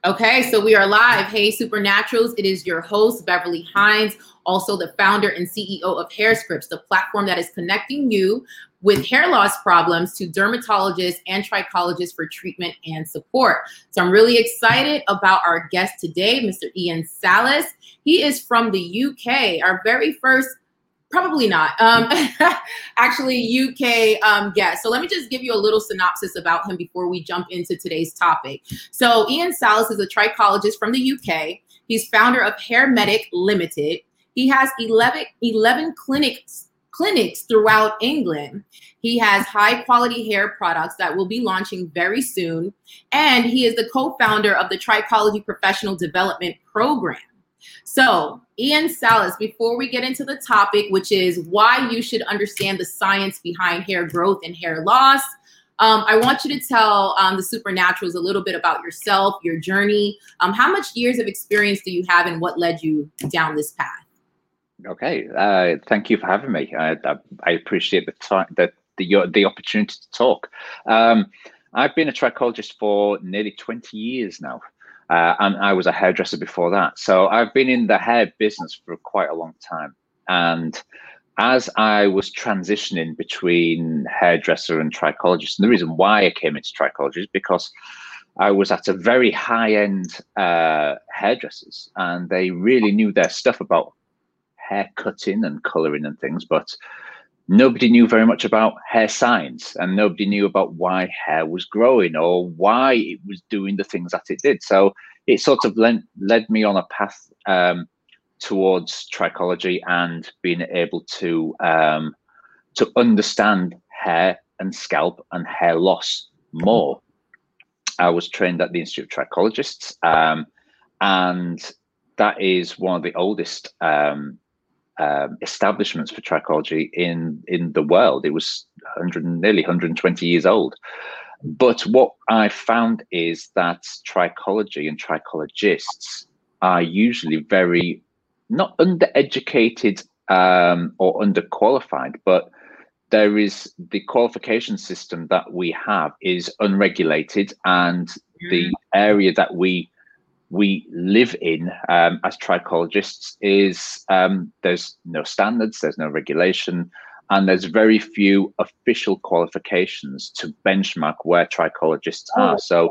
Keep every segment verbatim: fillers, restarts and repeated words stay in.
Okay, so we are live. Hey, Supernaturals. It is your host, Beverly Hines, also the founder and C E O of HairScripts, the platform that is connecting you with hair loss problems to dermatologists and trichologists for treatment and support. So I'm really excited about our guest today, Mister Ian Salas. He is from the U K, our very first Probably not. Um, actually, U K um, guest. So let me just give you a little synopsis about him before we jump into today's topic. So Ian Salas is a trichologist from the U K. He's founder of Hair Medic Limited. He has eleven, eleven clinics, clinics throughout England. He has high quality hair products that will be launching very soon. And he is the co-founder of the Trichology Professional Development Program. So, Ian Salas, before we get into the topic, which is why you should understand the science behind hair growth and hair loss, um, I want you to tell um, the Supernaturals a little bit about yourself, your journey. Um, how much years of experience do you have and what led you down this path? Okay, uh, thank you for having me. I, I, I appreciate the time, the, the, the opportunity to talk. Um, I've been a trichologist for nearly twenty years now. Uh, and I was a hairdresser before that. So I've been in the hair business for quite a long time. And as I was transitioning between hairdresser and trichologist, and the reason why I came into trichology is because I was at a very high-end uh, hairdressers, and they really knew their stuff about hair cutting and coloring and things, but nobody knew very much about hair science, and nobody knew about why hair was growing or why it was doing the things that it did. So it sort of led, led me on a path um, towards trichology and being able to um, to understand hair and scalp and hair loss more. I was trained at the Institute of Trichologists, um, and that is one of the oldest um, Um, establishments for trichology in in the world. It was one hundred, nearly one hundred twenty years old. But what I found is that trichology and trichologists are usually very not undereducated um, or underqualified, but there is the qualification system that we have is unregulated, and the area that we we live in um, as trichologists is um, there's no standards, there's no regulation, and there's very few official qualifications to benchmark where trichologists are. Oh. So,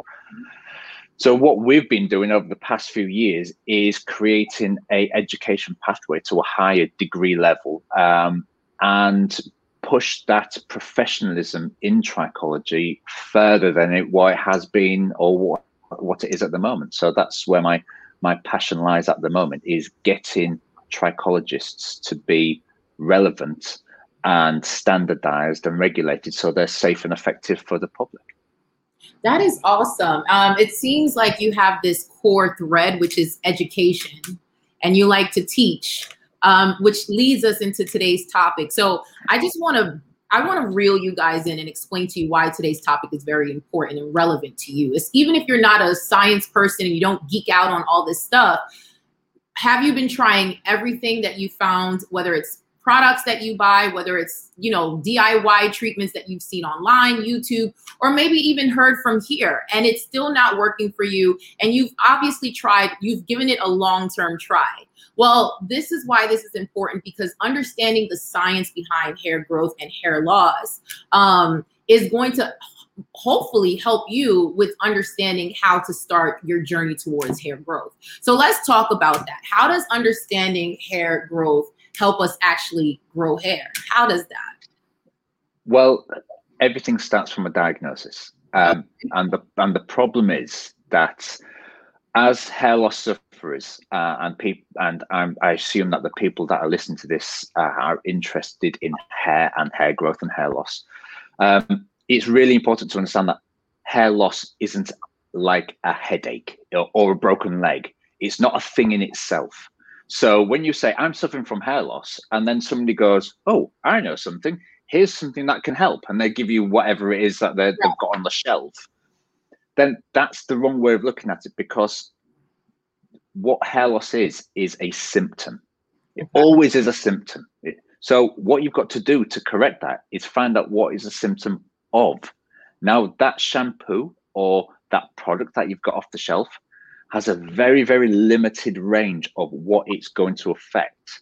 so what we've been doing over the past few years is creating a education pathway to a higher degree level um, and push that professionalism in trichology further than it, what it has been or what what it is at the moment. So that's where my my passion lies at the moment, is getting trichologists to be relevant and standardized and regulated so they're safe and effective for the public. That is awesome. Um, it seems like you have this core thread, which is education, and you like to teach, um, which leads us into today's topic. So I just want to I want to reel you guys in and explain to you why today's topic is very important and relevant to you. It's, even if you're not a science person and you don't geek out on all this stuff, have you been trying everything that you found, whether it's products that you buy, whether it's, you know, D I Y treatments that you've seen online, YouTube, or maybe even heard from here, and it's still not working for you, and you've obviously tried, you've given it a long-term try. Well, this is why this is important, because understanding the science behind hair growth and hair loss um, is going to hopefully help you with understanding how to start your journey towards hair growth. So let's talk about that. How does understanding hair growth help us actually grow hair? How does that? Well, everything starts from a diagnosis. Um, and, the, and the problem is that as hair loss sufferers, uh, and people, and um, I assume that the people that are listening to this uh, are interested in hair and hair growth and hair loss, um, it's really important to understand that hair loss isn't like a headache or, or a broken leg. It's not a thing in itself. So when you say, I'm suffering from hair loss, and then somebody goes, oh, I know something, here's something that can help, and they give you whatever it is that they've got on the shelf, then that's the wrong way of looking at it, because what hair loss is, is a symptom. It okay. always is a symptom. It, so what you've got to do to correct that is find out what is a symptom of. Now, that shampoo or that product that you've got off the shelf has a very, very limited range of what it's going to affect.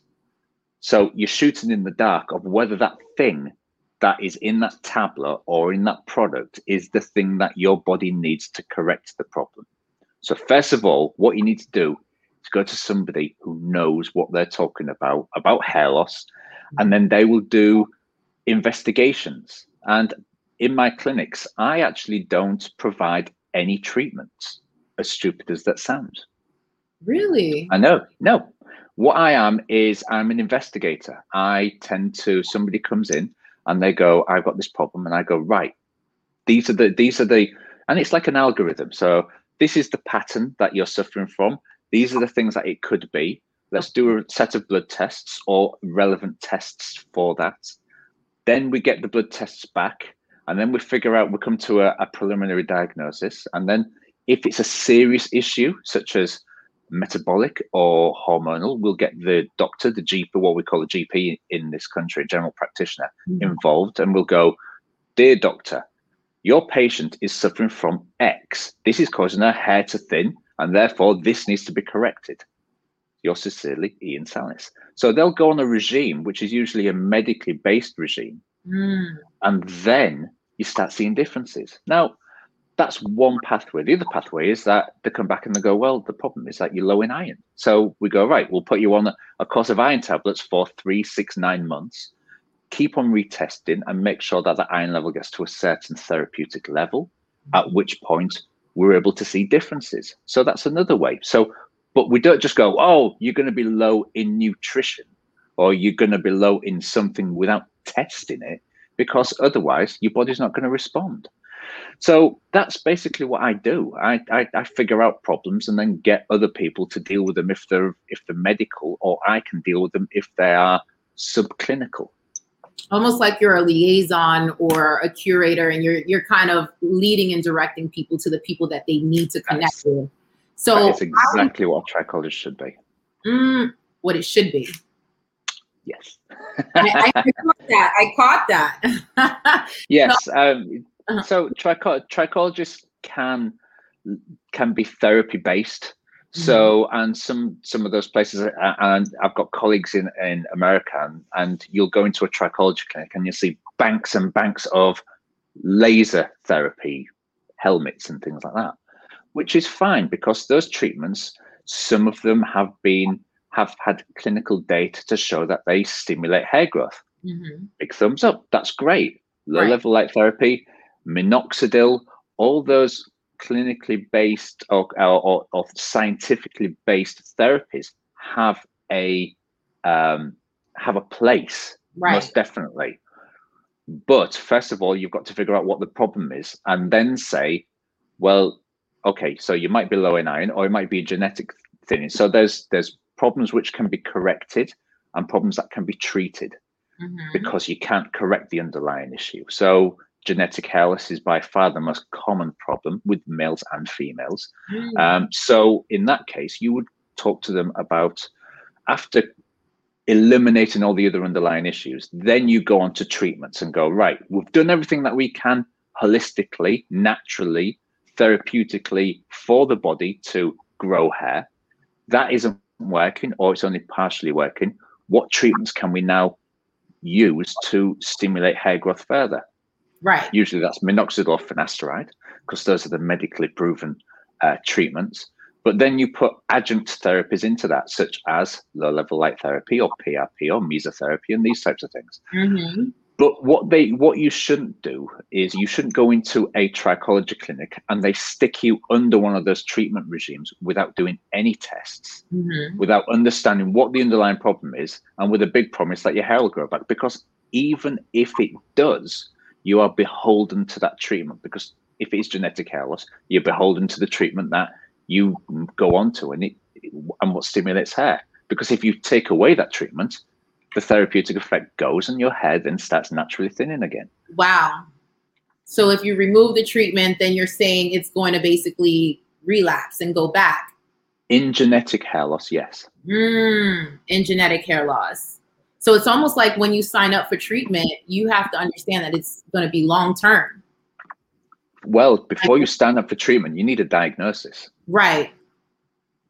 So you're shooting in the dark of whether that thing that is in that tablet or in that product is the thing that your body needs to correct the problem. So first of all, what you need to do is go to somebody who knows what they're talking about, about hair loss, and then they will do investigations. And in my clinics, I actually don't provide any treatments, as stupid as that sounds. Really? I know, no. What I am is I'm an investigator. I tend to, somebody comes in and they go, I've got this problem. And I go, right, these are the, these are the, and it's like an algorithm. So this is the pattern that you're suffering from. These are the things that it could be. Let's do a set of blood tests or relevant tests for that. Then we get the blood tests back, and then we figure out, we come to a, a preliminary diagnosis. And then if it's a serious issue, such as metabolic or hormonal, we'll get the doctor, the G P, what we call a G P in this country, a general practitioner, mm-hmm. involved, and we'll go, dear doctor, your patient is suffering from X. This is causing her hair to thin, and therefore this needs to be corrected. Yours sincerely, Ian Sallis. So they'll go on a regime, which is usually a medically based regime, mm. and then you start seeing differences. Now, that's one pathway. The other pathway is that they come back and they go, well, the problem is that you're low in iron. So we go, right, we'll put you on a, a course of iron tablets for three, six, nine months. Keep on retesting and make sure that the iron level gets to a certain therapeutic level, at which point we're able to see differences. So that's another way. So, but we don't just go, oh, you're going to be low in nutrition, or you're going to be low in something without testing it, because otherwise your body's not going to respond. So that's basically what I do. I, I, I figure out problems and then get other people to deal with them if they're if they're medical, or I can deal with them if they are subclinical. Almost like you're a liaison or a curator, and you're you're kind of leading and directing people to the people that they need to connect that's, with. So that's exactly I, what a trichologist should be. Mm, what it should be. Yes. I, I caught that. I caught that. Yes. Um, Uh-huh. So tricho- trichologists can can be therapy based. So mm-hmm. and some some of those places, and I've got colleagues in in America, and, and you'll go into a trichology clinic and you'll see banks and banks of laser therapy helmets and things like that, which is fine because those treatments, some of them have been have had clinical data to show that they stimulate hair growth. Mm-hmm. Big thumbs up. That's great. Low right. level light therapy, minoxidil, all those clinically based or, or, or scientifically based therapies have a um, have a place, right. most definitely. But first of all, you've got to figure out what the problem is, and then say, well, okay, so you might be low in iron, or it might be a genetic thing. So there's there's problems which can be corrected and problems that can be treated, mm-hmm. because you can't correct the underlying issue. So genetic hair loss is by far the most common problem with males and females. Mm. Um, so in that case, you would talk to them about, after eliminating all the other underlying issues, then you go on to treatments and go, right, we've done everything that we can holistically, naturally, therapeutically for the body to grow hair. That isn't working, or it's only partially working. What treatments can we now use to stimulate hair growth further? Right. Usually that's minoxidil or finasteride, because those are the medically proven uh, treatments. But then you put adjunct therapies into that, such as low-level light therapy or P R P or mesotherapy and these types of things. Mm-hmm. But what they, what you shouldn't do is you shouldn't go into a trichology clinic and they stick you under one of those treatment regimes without doing any tests, mm-hmm. without understanding what the underlying problem is, and with a big promise that your hair will grow back. Because even if it does, you are beholden to that treatment, because if it's genetic hair loss, you're beholden to the treatment that you go on to and, it, and what stimulates hair. Because if you take away that treatment, the therapeutic effect goes and your hair then starts naturally thinning again. Wow. So if you remove the treatment, then you're saying it's going to basically relapse and go back. In genetic hair loss, yes. Mm, in genetic hair loss. So it's almost like when you sign up for treatment, you have to understand that it's going to be long-term. Well, before you stand up for treatment, you need a diagnosis. Right.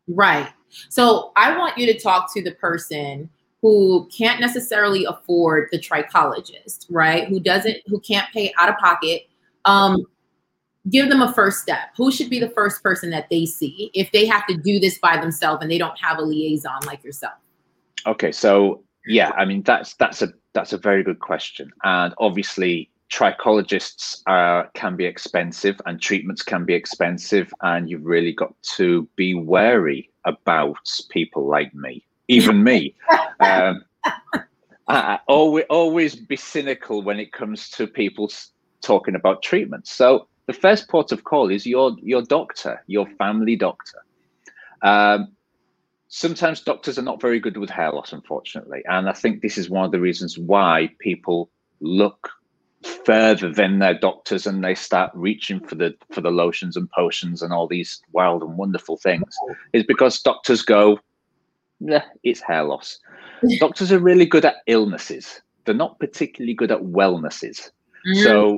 Right. So I want you to talk to the person who can't necessarily afford the trichologist, right? Who doesn't, who can't pay out of pocket. Um, give them a first step. Who should be the first person that they see if they have to do this by themselves and they don't have a liaison like yourself? Okay, so yeah, I mean that's that's a that's a very good question, and obviously trichologists uh, can be expensive and treatments can be expensive, and you've really got to be wary about people like me, even me. Um, I, I always always be cynical when it comes to people talking about treatments. So the first port of call is your your doctor, your family doctor. Um, sometimes doctors are not very good with hair loss, unfortunately, and I think this is one of the reasons why people look further than their doctors and they start reaching for the for the lotions and potions and all these wild and wonderful things, is because doctors go, nah, it's hair loss. Doctors are really good at illnesses. They're not particularly good at wellnesses. Mm-hmm. So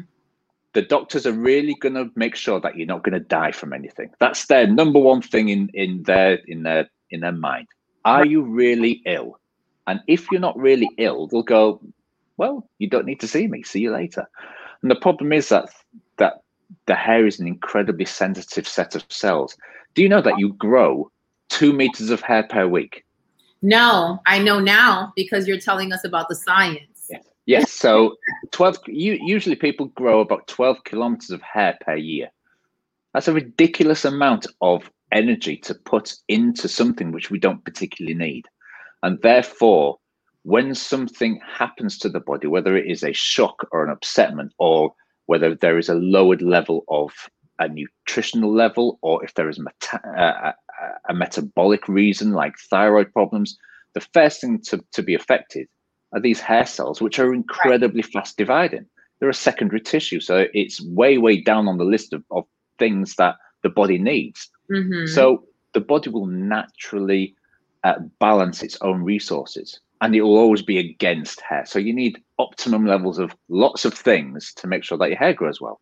the doctors are really going to make sure that you're not going to die from anything. That's their number one thing in in their in their in their mind. Are you really ill? And if you're not really ill, they'll go, well, you don't need to see me. See you later. And the problem is that that the hair is an incredibly sensitive set of cells. Do you know that you grow two meters of hair per week? No, I know now because you're telling us about the science. Yes. Yes. So twelve. You, usually people grow about twelve kilometers of hair per year. That's a ridiculous amount of energy to put into something which we don't particularly need. And therefore, when something happens to the body, whether it is a shock or an upsetment, or whether there is a lowered level of a nutritional level, or if there is meta uh, a metabolic reason like thyroid problems, the first thing to, to be affected are these hair cells, which are incredibly fast dividing. They're a secondary tissue, so it's way, way down on the list of, of things that the body needs. Mm-hmm. So the body will naturally uh, balance its own resources, and it will always be against hair. So you need optimum levels of lots of things to make sure that your hair grows well.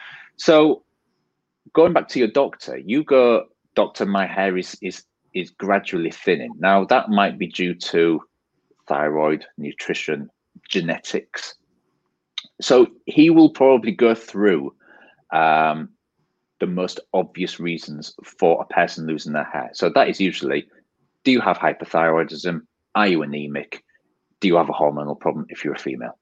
So going back to your doctor, you go, doctor, my hair is is is gradually thinning. Now that might be due to thyroid, nutrition, genetics. So he will probably go through um, the most obvious reasons for a person losing their hair. So that is usually, do you have hypothyroidism? Are you anemic? Do you have a hormonal problem if you're a female?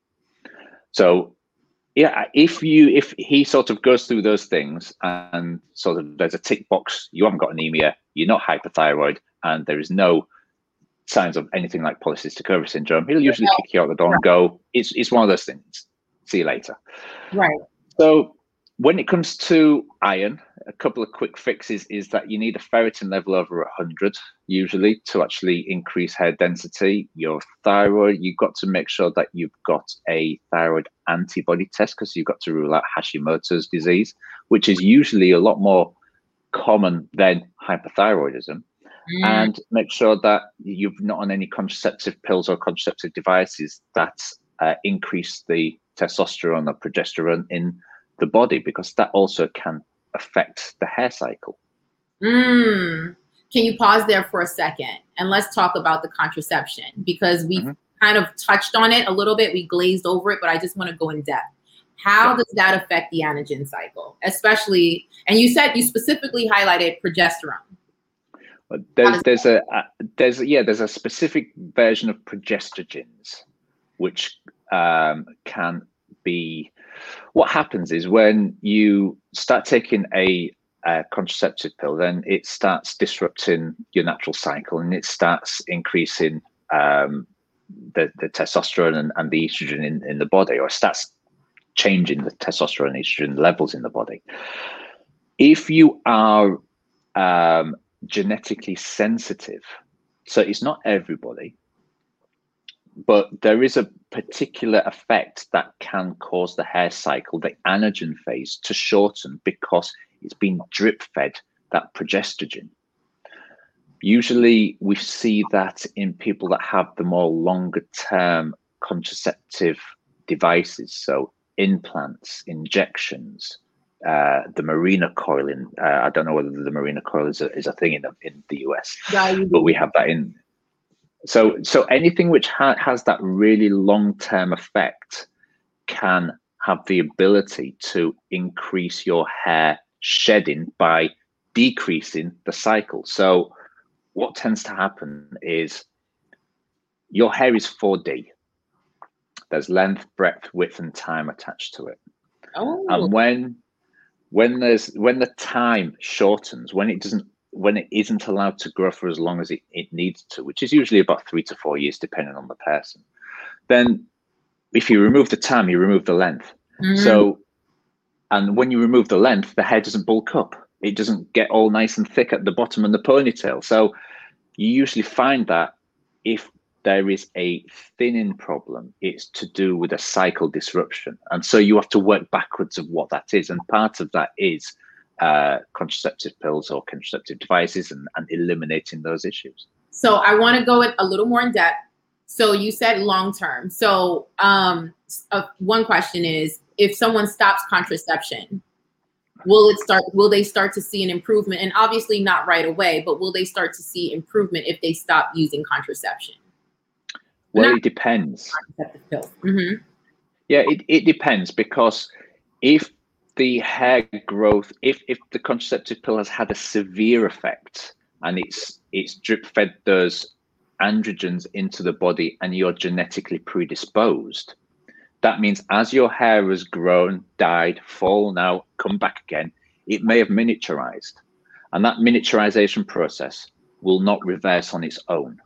So yeah, if you if he sort of goes through those things and sort of there's a tick box, you haven't got anemia, you're not hypothyroid, and there is no signs of anything like polycystic ovary syndrome, he'll usually kick you out the door and go, it's it's one of those things. See you later. Right. So when it comes to iron, a couple of quick fixes is that you need a ferritin level over one hundred usually to actually increase hair density. Your thyroid, you've got to make sure that you've got a thyroid antibody test, because you've got to rule out Hashimoto's disease, which is usually a lot more common than hypothyroidism. Mm. And make sure that you're not on any contraceptive pills or contraceptive devices that uh, increase the testosterone or progesterone in the body, because that also can affect the hair cycle. Mm. Can you pause there for a second and let's talk about the contraception, because we've mm-hmm. kind of touched on it a little bit. We glazed over it, but I just want to go in depth. How yeah. does that affect the anagen cycle, especially? And you said you specifically highlighted progesterone. There's, there's a uh, there's yeah there's a specific version of progestogens which um, can be. What happens is when you start taking a, a contraceptive pill, then it starts disrupting your natural cycle, and it starts increasing um, the, the testosterone and, and the estrogen in, in the body, or starts changing the testosterone and estrogen levels in the body. If you are um, genetically sensitive, so it's not everybody, but there is a particular effect that can cause the hair cycle, the anagen phase, to shorten because it's been drip fed that progestogen. Usually we see that in people that have the more longer term contraceptive devices, so implants, injections, uh, the Mirena coiling. Uh, I don't know whether the Mirena coil is a, is a thing in the, in the U S, Yeah, but we have that in. So, so anything which ha has that really long-term effect can have the ability to increase your hair shedding by decreasing the cycle. So what tends to happen is your hair is four D. There's length, breadth, width, and time attached to it. Oh. And when when there's when the time shortens, when it doesn't when it isn't allowed to grow for as long as it, it needs to, which is usually about three to four years depending on the person, then if you remove the time, you remove the length. Mm-hmm. So, and when you remove the length, the hair doesn't bulk up. It doesn't get all nice and thick at the bottom and the ponytail. So you usually find that if there is a thinning problem, it's to do with a cycle disruption. And so you have to work backwards of what that is. And part of that is uh, contraceptive pills or contraceptive devices and, and eliminating those issues. So I want to go in a little more in depth. So you said long term. So um, uh, one question is, if someone stops contraception, will it start? Will they start to see an improvement? And obviously not right away, but will they start to see improvement if they stop using contraception? Well, not it depends. Contraceptive pills. Mm-hmm. Yeah, it, it depends, because if the hair growth, if if the contraceptive pill has had a severe effect and it's it's drip fed those androgens into the body and you're genetically predisposed, that means as your hair has grown, died, fallen out, come back again, it may have miniaturized. And that miniaturization process will not reverse on its own.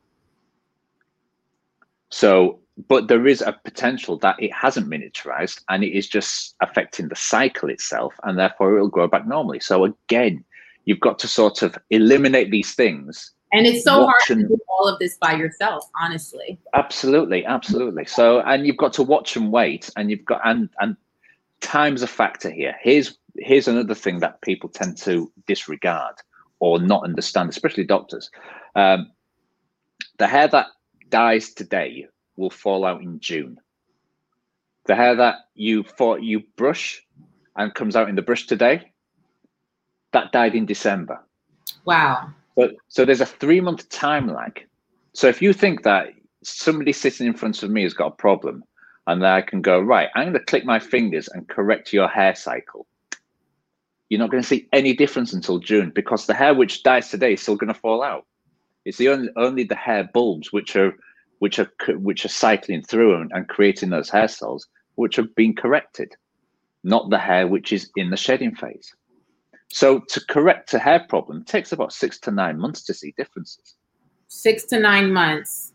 So, but there is a potential that it hasn't miniaturized and it is just affecting the cycle itself, and therefore it'll grow back normally. So again, you've got to sort of eliminate these things. And it's so hard to do all of this by yourself, honestly. Absolutely, absolutely. So, and you've got to watch and wait, and you've got, and and time's a factor here. Here's here's another thing that people tend to disregard or not understand, especially doctors. Um, the hair that dies today will fall out in June. The hair that you thought you brush and comes out in the brush today, that died in December. Wow. So, so there's a three month time lag. So if you think that somebody sitting in front of me has got a problem and then I can go, right, I'm going to click my fingers and correct your hair cycle, you're not going to see any difference until June, because the hair which dies today is still going to fall out. It's the only, only the hair bulbs which are which are which are cycling through and, and creating those hair cells which have been corrected, not the hair which is in the shedding phase. So to correct a hair problem takes about six to nine months to see differences. Six to nine months.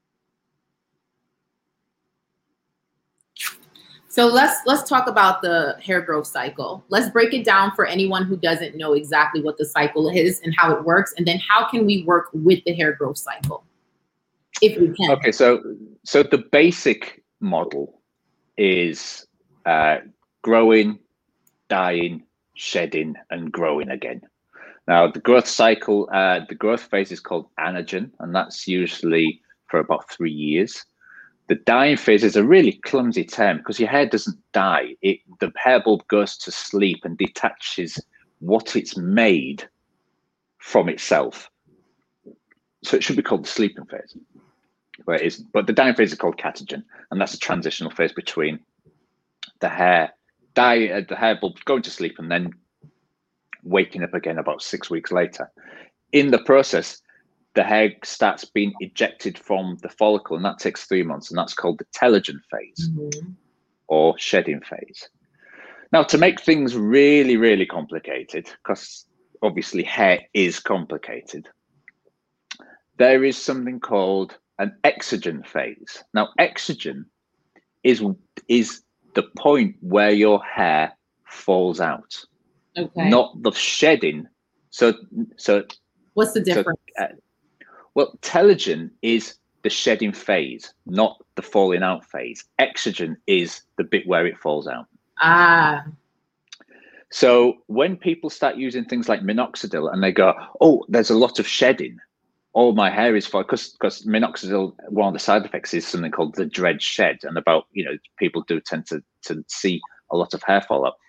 So let's let's talk about the hair growth cycle. Let's break it down for anyone who doesn't know exactly what the cycle is and how it works, and then how can we work with the hair growth cycle, if we can. Okay, so so the basic model is uh, growing, dying, shedding, and growing again. Now, the growth cycle, uh, the growth phase is called anagen, and that's usually for about three years. The dying phase is a really clumsy term because your hair doesn't die. It, the hair bulb goes to sleep and detaches what it's made from itself. So it should be called the sleeping phase. But, it isn't. But the dying phase is called catagen, and that's a transitional phase between the hair die, uh, the hair bulb going to sleep and then waking up again about six weeks later. In the process, the hair starts being ejected from the follicle, and that takes three months, and that's called the telogen phase, mm-hmm. or shedding phase. Now, to make things really, really complicated, because obviously hair is complicated, there is something called an exogen phase. Now, exogen is is the point where your hair falls out, okay. Not the shedding. So, so what's the difference? So, uh, well, telogen is the shedding phase, not the falling out phase. Exogen is the bit where it falls out. Ah. So when people start using things like minoxidil and they go, oh, there's a lot of shedding, all my hair is falling, because because minoxidil, one of the side effects is something called the dread shed, and about, you know, people do tend to, to see a lot of hair fall out.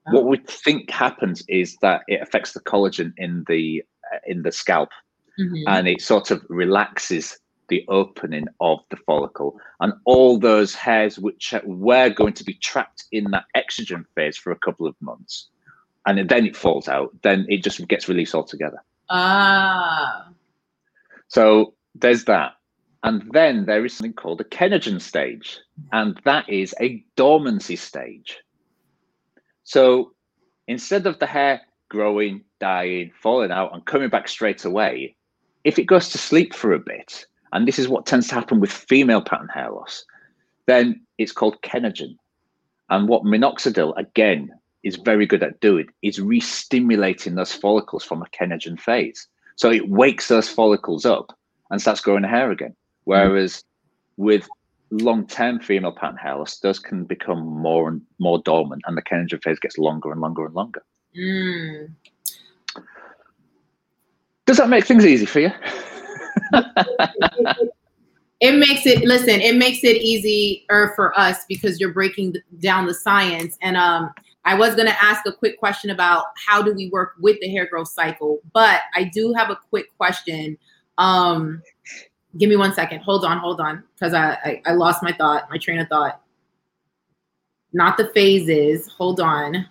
Oh. What we think happens is that it affects the collagen in the uh, in the scalp, mm-hmm. and it sort of relaxes the opening of the follicle, and all those hairs which were going to be trapped in that exogen phase for a couple of months, and then it falls out, then it just gets released altogether. Ah. So there's that. And then there is something called a kenogen stage, and that is a dormancy stage. So instead of the hair growing, dying, falling out, and coming back straight away, if it goes to sleep for a bit, and this is what tends to happen with female pattern hair loss, then it's called kenogen. And what minoxidil, again, is very good at doing is re-stimulating those follicles from a kenogen phase. So it wakes those follicles up and starts growing hair again. Whereas mm. with long-term female pattern hair loss, those can become more and more dormant, and the kenogen phase gets longer and longer and longer. Mm. Does that make things easy for you? It makes it, listen, it makes it easier for us because you're breaking down the science. And um, I was going to ask a quick question about how do we work with the hair growth cycle, but I do have a quick question. Um, give me one second. Hold on, hold on. Because I, I, I lost my thought, my train of thought. Not the phases. Hold on.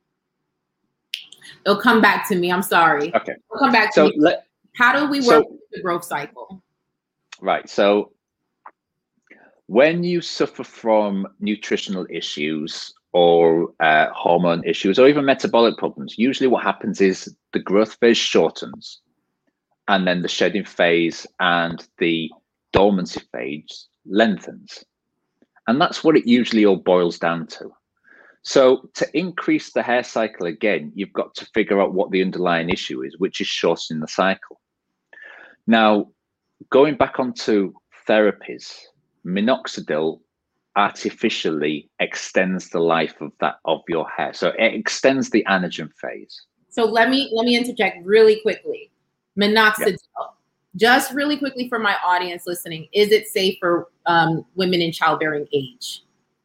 It'll come back to me. I'm sorry. Okay. It'll come back to so me. Let, how do we work so, with the growth cycle? Right. So when you suffer from nutritional issues or uh, hormone issues or even metabolic problems, usually what happens is the growth phase shortens, and then the shedding phase and the dormancy phase lengthens. And that's what it usually all boils down to. So to increase the hair cycle again, you've got to figure out what the underlying issue is, which is shortening the cycle. Now, going back onto therapies, minoxidil artificially extends the life of that of your hair. So it extends the anagen phase. So let me let me interject really quickly. Minoxidil, yeah. Just really quickly for my audience listening, is it safe for um, women in childbearing age?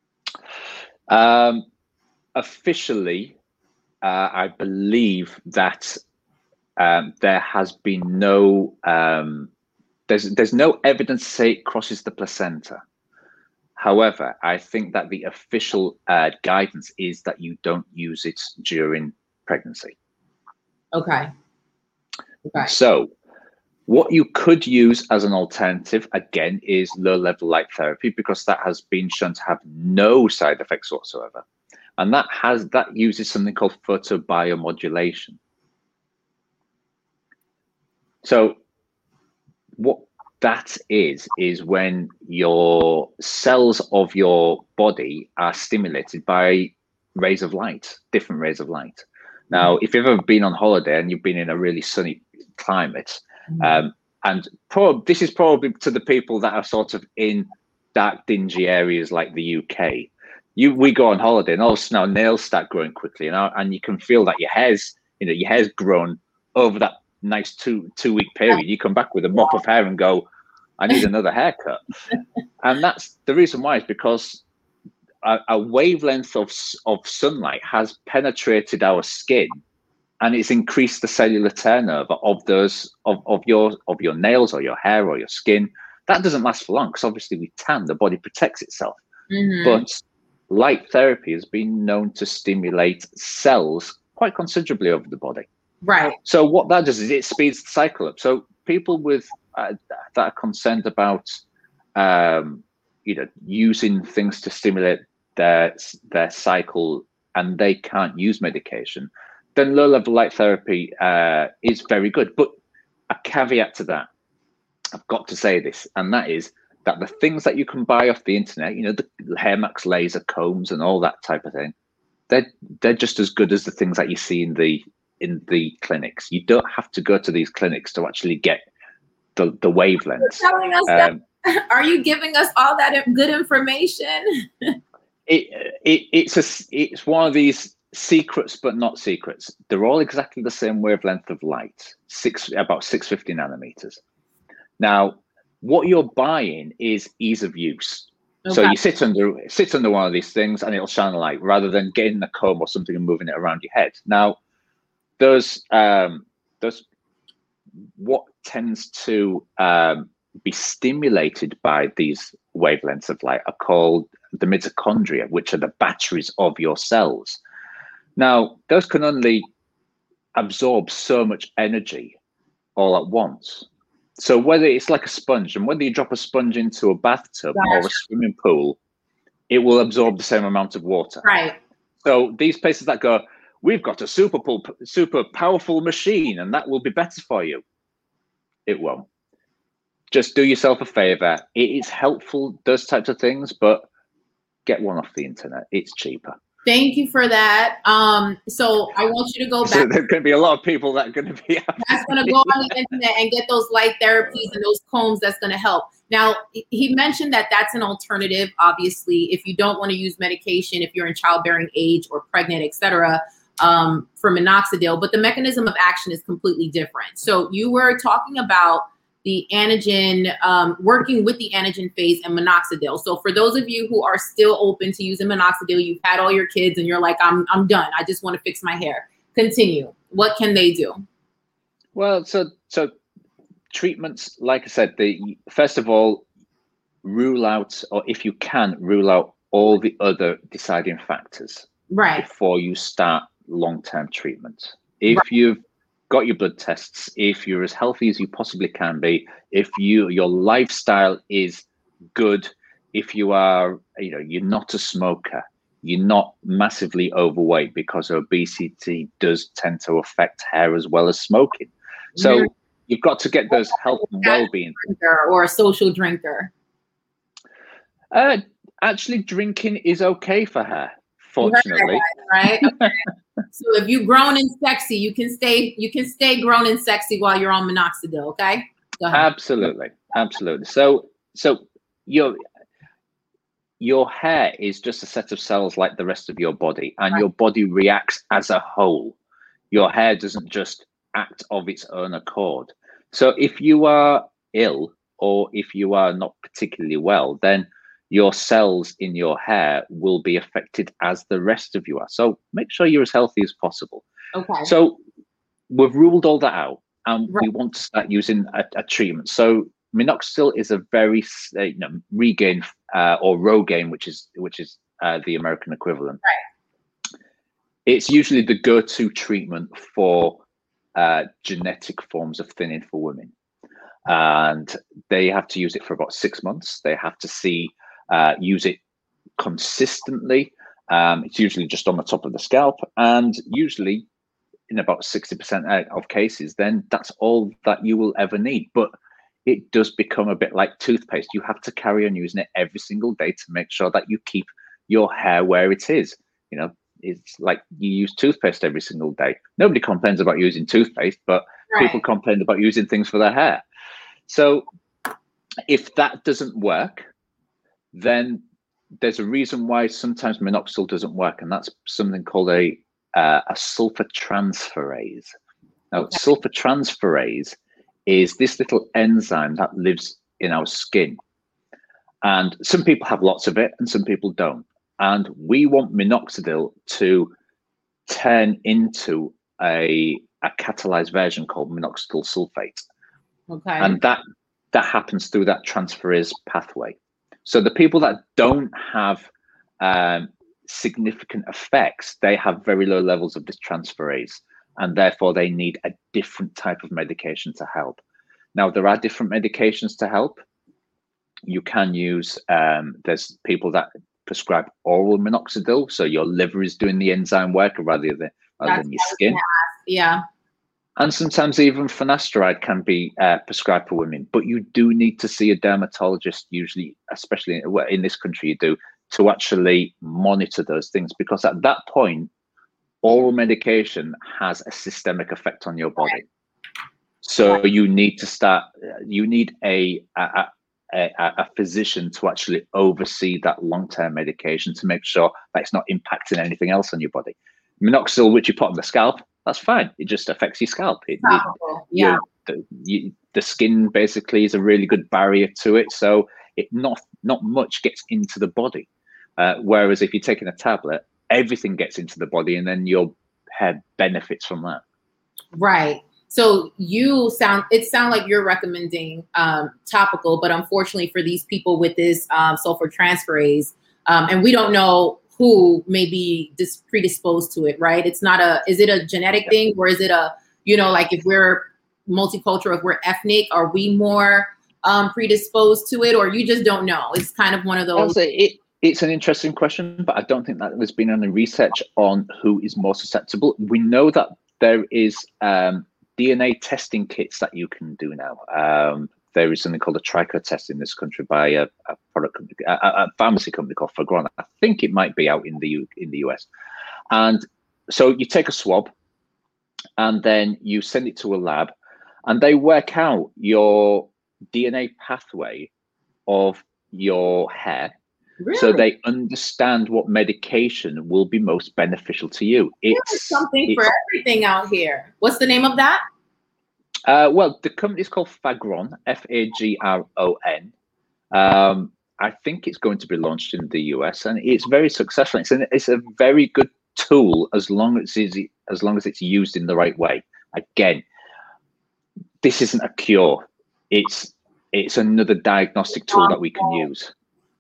Um, officially, uh, I believe that um, there has been no um, there's there's no evidence to say it crosses the placenta. However, I think that the official uh, guidance is that you don't use it during pregnancy. Okay. Okay. So what you could use as an alternative, again, is low-level light therapy, because that has been shown to have no side effects whatsoever. And that has that uses something called photobiomodulation. So what that is, is when your cells of your body are stimulated by rays of light, different rays of light. Now, if you've ever been on holiday and you've been in a really sunny climate, mm-hmm. um, and prob- this is probably to the people that are sort of in dark, dingy areas like the U K. You, we go on holiday and all of a sudden our nails start growing quickly, and, our, and you can feel that your hair's, you know, your hair's grown over that nice two two week period. You come back with a mop of hair and go, I need another haircut. And that's the reason why, is because a, a wavelength of of sunlight has penetrated our skin, and it's increased the cellular turnover of those of, of your of your nails or your hair or your skin. That doesn't last for long, because obviously we tan, the body protects itself. Mm-hmm. But light therapy has been known to stimulate cells quite considerably over the body. Right. So what that does is it speeds the cycle up. So people with uh, that are concerned about, um, you know, using things to stimulate their their cycle, and they can't use medication, then low-level light therapy uh, is very good. But a caveat to that, I've got to say this, and that is that the things that you can buy off the internet, you know, the Hair Max laser combs and all that type of thing, they're they're just as good as the things that you see in the in the clinics. You don't have to go to these clinics to actually get the the wavelengths. You're telling us um, that, are you giving us all that good information? it it it's a it's one of these secrets, but not secrets. They're all exactly the same wavelength of light, six about six fifty nanometers. Now, what you're buying is ease of use. Okay. So you sit under sit under one of these things and it'll shine a light rather than getting a comb or something and moving it around your head. Now, those um, those what tends to um, be stimulated by these wavelengths of light are called the mitochondria, which are the batteries of your cells. Now, those can only absorb so much energy all at once. So whether it's like a sponge, and whether you drop a sponge into a bathtub gotcha. or a swimming pool, it will absorb the same amount of water. Right. So these places that go, we've got a super, super powerful machine and that will be better for you. It won't. Just do yourself a favor. It is helpful, those types of things, but get one off the internet. It's cheaper. Thank you for that. Um, so I want you to go back. So there's going to be a lot of people that are going to be that's going to go on the internet and get those light therapies and those combs. That's going to help. Now, he mentioned that that's an alternative. Obviously, if you don't want to use medication, if you're in childbearing age or pregnant, et cetera, um, for minoxidil, but the mechanism of action is completely different. So you were talking about the anagen, um, working with the anagen phase and minoxidil. So for those of you who are still open to using minoxidil, you've had all your kids and you're like, I'm, I'm done. I just want to fix my hair. Continue. What can they do? Well, so, so treatments, like I said, the first of all, rule out, or if you can, rule out all the other deciding factors right before you start long-term treatment. If right. you've got your blood tests, if you're as healthy as you possibly can be, if you your lifestyle is good, if you are, you know, you're not a smoker, you're not massively overweight, because obesity does tend to affect hair as well as smoking. So mm-hmm. you've got to get those health and well-being. Or a social drinker. Uh, actually, drinking is okay for hair, fortunately. Right. Okay. So if you grown and sexy, you can stay. You can stay grown and sexy while you're on minoxidil. Okay. Go ahead. Absolutely, absolutely. So, so your your hair is just a set of cells like the rest of your body, and right. your body reacts as a whole. Your hair doesn't just act of its own accord. So if you are ill or if you are not particularly well, then your cells in your hair will be affected as the rest of you are. So make sure you're as healthy as possible. Okay. So we've ruled all that out, and right. we want to start using a, a treatment. So minoxidil is a very, uh, you know, Regain uh, or Rogaine, which is which is uh, the American equivalent. Right. It's usually the go-to treatment for uh, genetic forms of thinning for women, and they have to use it for about six months. They have to see. Uh, use it consistently. Um, it's usually just on the top of the scalp, and usually in about sixty percent of cases, then that's all that you will ever need. But it does become a bit like toothpaste. You have to carry on using it every single day to make sure that you keep your hair where it is. You know, it's like you use toothpaste every single day. Nobody complains about using toothpaste, but right. people complain about using things for their hair. So if that doesn't work, then there's a reason why sometimes minoxidil doesn't work, and that's something called a uh, a sulfatransferase. Now, okay. sulfatransferase is this little enzyme that lives in our skin, and some people have lots of it, and some people don't. And we want minoxidil to turn into a a catalyzed version called minoxidil sulfate, okay, and that that happens through that transferase pathway. So the people that don't have um, significant effects, they have very low levels of this transferase, and therefore they need a different type of medication to help. Now, there are different medications to help. You can use, um, there's people that prescribe oral minoxidil, so your liver is doing the enzyme work rather than, rather than your skin. Yeah. And sometimes even finasteride can be uh, prescribed for women, but you do need to see a dermatologist, usually, especially in, in this country, you do, to actually monitor those things, because at that point, oral medication has a systemic effect on your body. So you need to start, you need a, a, a, a physician to actually oversee that long-term medication to make sure that it's not impacting anything else on your body. Minoxidil, which you put on the scalp, that's fine. It just affects your scalp. It, oh, it, yeah. The, you, the skin basically is a really good barrier to it. So it not not much gets into the body. Uh, whereas if you're taking a tablet, everything gets into the body, and then your hair benefits from that. Right. So you sound, it sounds like you're recommending um, topical, but unfortunately for these people with this um, sulfur-transferase, um, and we don't know who may be dis- predisposed to it, right? It's not a, is it a genetic thing, or is it a, you know, like if we're multicultural, if we're ethnic, are we more um, predisposed to it, or you just don't know? It's kind of one of those. It, it's an interesting question, but I don't think that there's been any research on who is more susceptible. We know that there is um, D N A testing kits that you can do now. Um, there is something called a Trico test in this country by a, a product company, a, a pharmacy company called Fagron. I think it might be out in the U, in the U S. And so you take a swab, and then you send it to a lab, and they work out your D N A pathway of your hair. Really? So they understand what medication will be most beneficial to you. It's There's something it's, for everything out here. What's the name of that? Uh, well, the company is called Fagron, F A G R O N. Um, I think it's going to be launched in the U S, and it's very successful. It's an, it's a very good tool as long as it's, as long as it's used in the right way. Again, this isn't a cure. It's it's another diagnostic tool that we can use.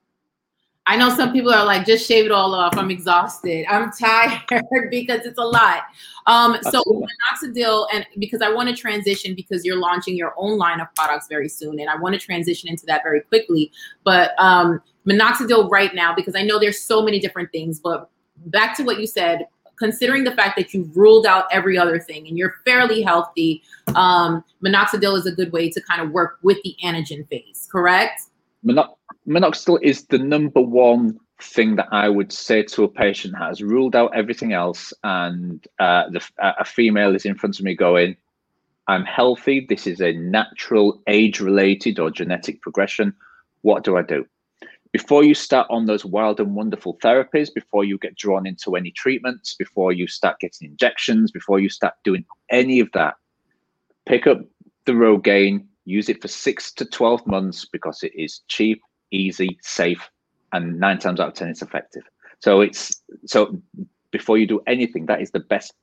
I know some people are like, just shave it all off. I'm exhausted. I'm tired because it's a lot. Um, so minoxidil, and because I want to transition, because you're launching your own line of products very soon, and I want to transition into that very quickly. But um, minoxidil right now, because I know there's so many different things, but back to what you said, considering the fact that you've ruled out every other thing and you're fairly healthy, um, minoxidil is a good way to kind of work with the anagen phase, correct? Minox minoxidil is the number one thing that I would say to a patient that has ruled out everything else, and uh, the, a female is in front of me going, I'm healthy, this is a natural age-related or genetic progression, what do I do? Before you start on those wild and wonderful therapies, before you get drawn into any treatments, before you start getting injections, before you start doing any of that, pick up the Rogaine, use it for six to twelve months, because it is cheap, easy, safe, and nine times out of ten, it's effective. So it's so before you do anything, that is the best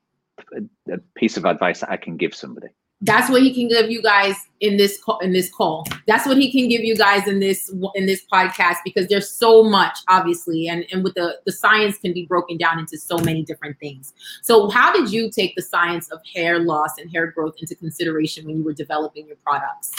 piece of advice that I can give somebody. That's what he can give you guys in this call, in this call. That's what he can give you guys in this in this podcast, because there's so much, obviously, and and with the the science can be broken down into so many different things. So how did you take the science of hair loss and hair growth into consideration when you were developing your products?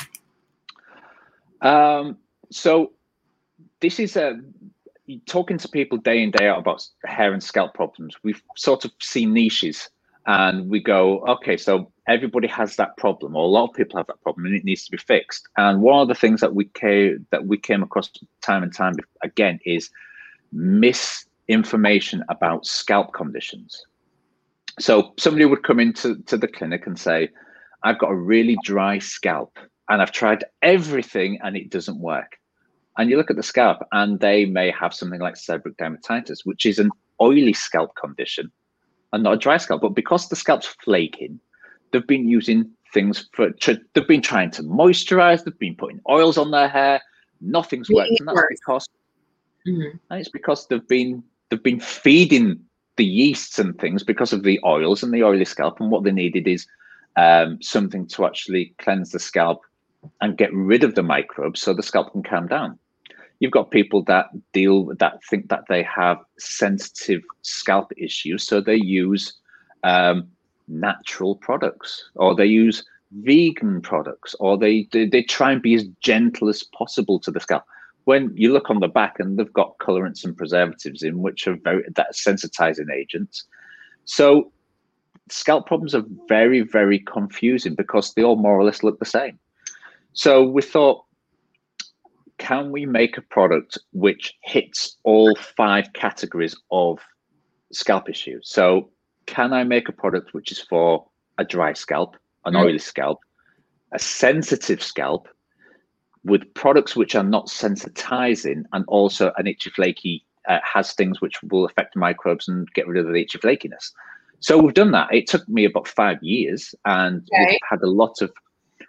Um, so this is a talking to people day in, day out about hair and scalp problems. We've sort of seen niches, and we go, okay, so everybody has that problem, or a lot of people have that problem, and it needs to be fixed. And one of the things that we came that we came across time and time again is misinformation about scalp conditions. So somebody would come into to the clinic and say, I've got a really dry scalp, and I've tried everything and it doesn't work. And you look at the scalp, and they may have something like seborrheic dermatitis, which is an oily scalp condition and not a dry scalp. But because the scalp's flaking, they've been using things for, they've been trying to moisturize, they've been putting oils on their hair, nothing's worked. And that's because, mm-hmm. and it's because they've been, they've been feeding the yeasts and things because of the oils and the oily scalp. And what they needed is um, something to actually cleanse the scalp and get rid of the microbes so the scalp can calm down. You've got people that deal that think that they have sensitive scalp issues, so they use um, natural products, or they use vegan products, or they, they they try and be as gentle as possible to the scalp. When you look on the back, and they've got colorants and preservatives in, which are very that sensitizing agents. So scalp problems are very, very confusing because they all more or less look the same. So we thought, can we make a product which hits all five categories of scalp issues? So can I make a product which is for a dry scalp, an mm. oily scalp, a sensitive scalp, with products which are not sensitizing, and also an itchy flaky, uh, has things which will affect microbes and get rid of the itchy flakiness. So we've done that. It took me about five years, and okay. we've had a lot of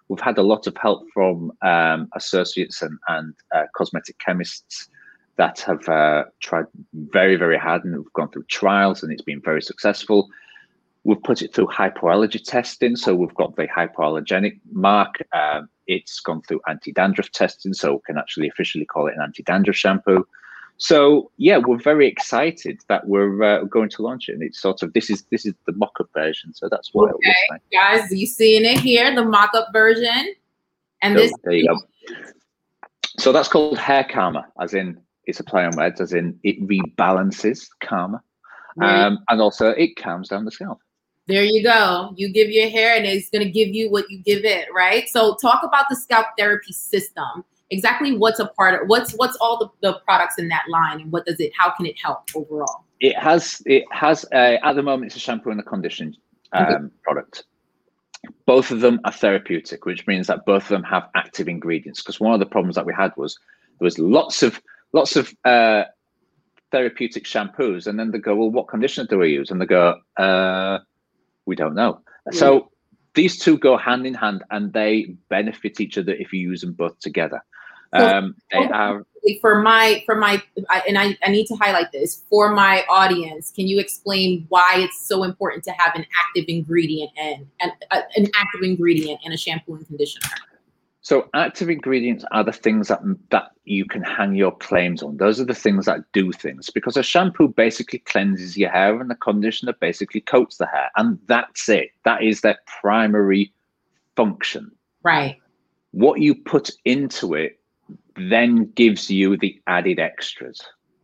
we've had a lot of help from um, associates and, and uh, cosmetic chemists that have uh, tried very, very hard, and we've gone through trials, and it's been very successful. We've put it through hypoallergy testing, so we've got the hypoallergenic mark. Um, it's gone through anti-dandruff testing, so we can actually officially call it an anti-dandruff shampoo. So yeah, we're very excited that we're uh, going to launch it. And it's sort of, this is this is the mock-up version, so that's what okay, it looks like. Guys, you seeing it here, the mock-up version, and so, this. There you go. So that's called Hair Calmer, as in it's a play on words, as in it rebalances karma, um, and also it calms down the scalp. There you go. You give your hair and it's going to give you what you give it, right? So talk about the scalp therapy system. Exactly what's a part of, what's what's all the, the products in that line, and what does it, how can it help overall? It has, it has a, at the moment, it's a shampoo and a conditioning um, okay. product. Both of them are therapeutic, which means that both of them have active ingredients. Because one of the problems that we had was there was lots of, lots of uh, therapeutic shampoos, and then they go, well, what conditioner do we use? And they go, uh, we don't know. Yeah. So these two go hand in hand, and they benefit each other if you use them both together. So um, they are for my for my I, and I, I need to highlight this for my audience. Can you explain why it's so important to have an active ingredient and, and uh, an active ingredient in a shampoo and conditioner? So active ingredients are the things that that you can hang your claims on. Those are the things that do things, because a shampoo basically cleanses your hair and the conditioner basically coats the hair, and that's it. That is their primary function. Right. What you put into it then gives you the added extras.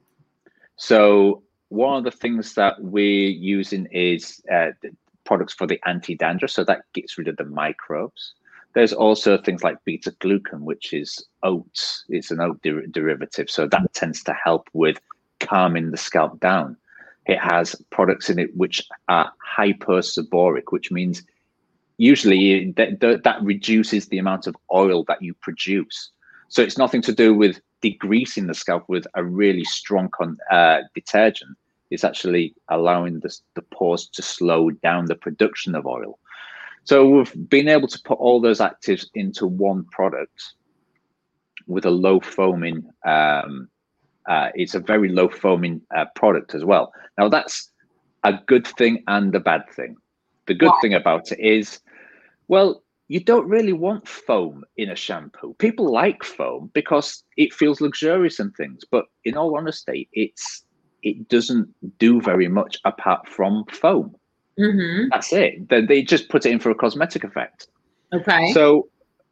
So one of the things that we're using is uh, products for the anti-dandruff, so that gets rid of the microbes. There's also things like beta glucan, which is oats. It's an oat der derivative, so that tends to help with calming the scalp down. It has products in it which are hyposeboric, which means usually that, that reduces the amount of oil that you produce. So it's nothing to do with degreasing the scalp with a really strong con, uh, detergent. It's actually allowing the, the pores to slow down the production of oil. So we've been able to put all those actives into one product with a low foaming, um, uh, it's a very low foaming uh, product as well. Now that's a good thing and a bad thing. The good wow. thing about it is, well, you don't really want foam in a shampoo. People like foam because it feels luxurious and things, but in all honesty, it's it doesn't do very much apart from foam. Mm-hmm. That's it. They, they just put it in for a cosmetic effect. Okay. So,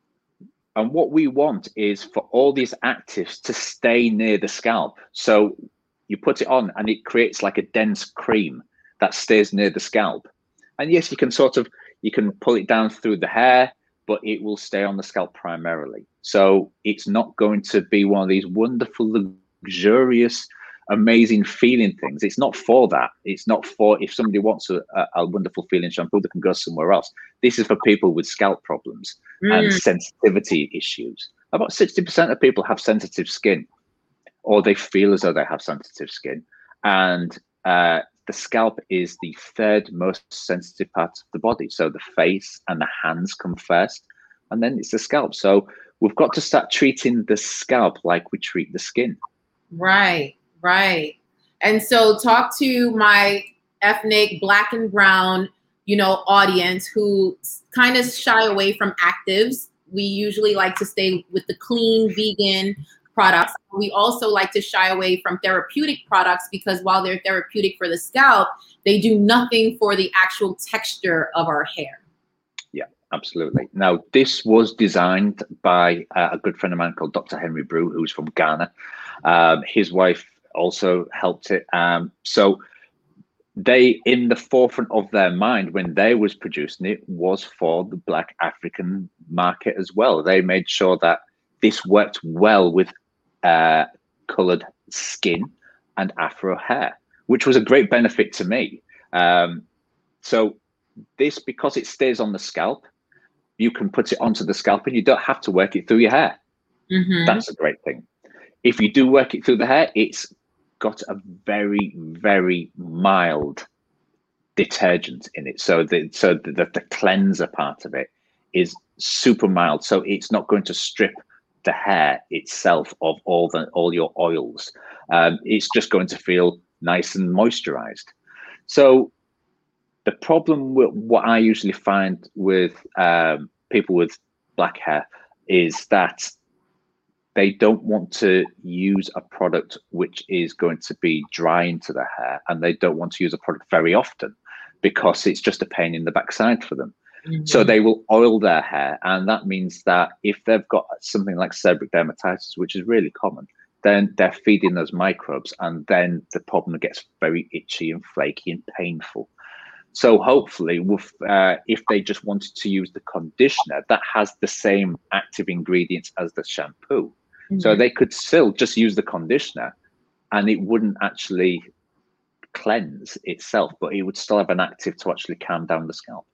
and what we want is for all these actives to stay near the scalp. So you put it on and it creates like a dense cream that stays near the scalp. And yes, you can sort of, you can pull it down through the hair, but it will stay on the scalp primarily. So it's not going to be one of these wonderful, luxurious, amazing feeling things. It's not for that. It's not for if somebody wants a, a, a wonderful feeling shampoo, they can go somewhere else. This is for people with scalp problems mm. and sensitivity issues. About sixty percent of people have sensitive skin, or they feel as though they have sensitive skin. And uh, the scalp is the third most sensitive part of the body. So the face and the hands come first, and then it's the scalp. So we've got to start treating the scalp like we treat the skin. Right, right. And so talk to my ethnic black and brown, you know, audience who kind of shy away from actives. We usually like to stay with the clean vegan products. We also like to shy away from therapeutic products because while they're therapeutic for the scalp, they do nothing for the actual texture of our hair. Yeah, absolutely. Now, this was designed by uh, a good friend of mine called Doctor Henry Brew, who's from Ghana. Um, his wife also helped it. Um, so they, in the forefront of their mind when they was producing it, was for the Black African market as well. They made sure that this worked well with uh, colored skin and Afro hair, which was a great benefit to me. Um, so this, because it stays on the scalp, you can put it onto the scalp and you don't have to work it through your hair. Mm-hmm. That's a great thing. If you do work it through the hair, it's got a very, very mild detergent in it. So the so the, the cleanser part of it is super mild, so it's not going to strip the hair itself of all the all your oils. Um, it's just going to feel nice and moisturized. So the problem with what I usually find with um, people with black hair is that they don't want to use a product which is going to be drying to their hair, and they don't want to use a product very often because it's just a pain in the backside for them. Mm-hmm. So they will oil their hair, and that means that if they've got something like seborrheic dermatitis, which is really common, then they're feeding those microbes, and then the problem gets very itchy and flaky and painful. So hopefully, with, uh, if they just wanted to use the conditioner that has the same active ingredients as the shampoo, mm-hmm. so they could still just use the conditioner, and it wouldn't actually cleanse itself, but it would still have an active to actually calm down the scalp.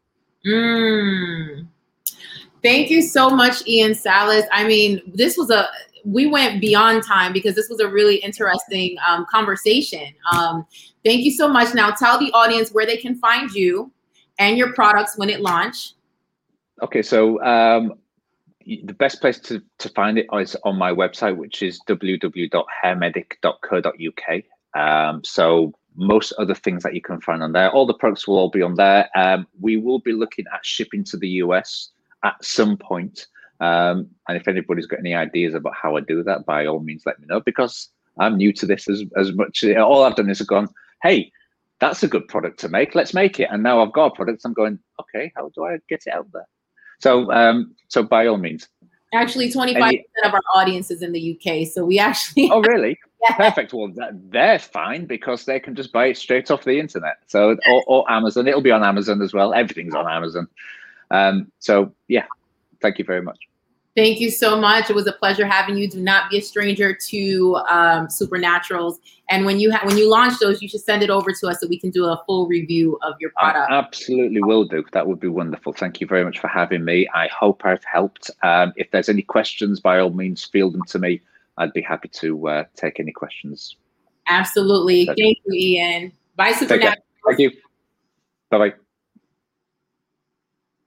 Mm. Thank you so much, Ian Salas. I mean, this was a, we went beyond time because this was a really interesting um, conversation. Um, thank you so much. Now tell the audience where they can find you and your products when it launch. Okay, so um, the best place to, to find it is on my website, which is w w w dot hairmedic dot co dot u k. Um, so most other things that you can find on there, all the products will all be on there. Um, we will be looking at shipping to the U S at some point. Um, and if anybody's got any ideas about how I do that, by all means, let me know, because I'm new to this as, as much. All I've done is gone, hey, that's a good product to make. Let's make it. And now I've got a product. I'm going, okay, how do I get it out there? So, um, so by all means. Actually, twenty-five percent of our audience is in the U K. So we actually. Oh, really? Yeah. Perfect. Well, that, they're fine because they can just buy it straight off the internet. So, or, or Amazon. It'll be on Amazon as well. Everything's on Amazon. Um, so, yeah, thank you very much. Thank you so much. It was a pleasure having you. Do not be a stranger to um, Supernaturals. And when you ha- when you launch those, you should send it over to us so we can do a full review of your product. I absolutely will do. That would be wonderful. Thank you very much for having me. I hope I've helped. Um, if there's any questions, by all means, field them to me. I'd be happy to uh, take any questions. Absolutely. Thank you, Ian. Bye, Supernaturals. Thank you. Bye-bye.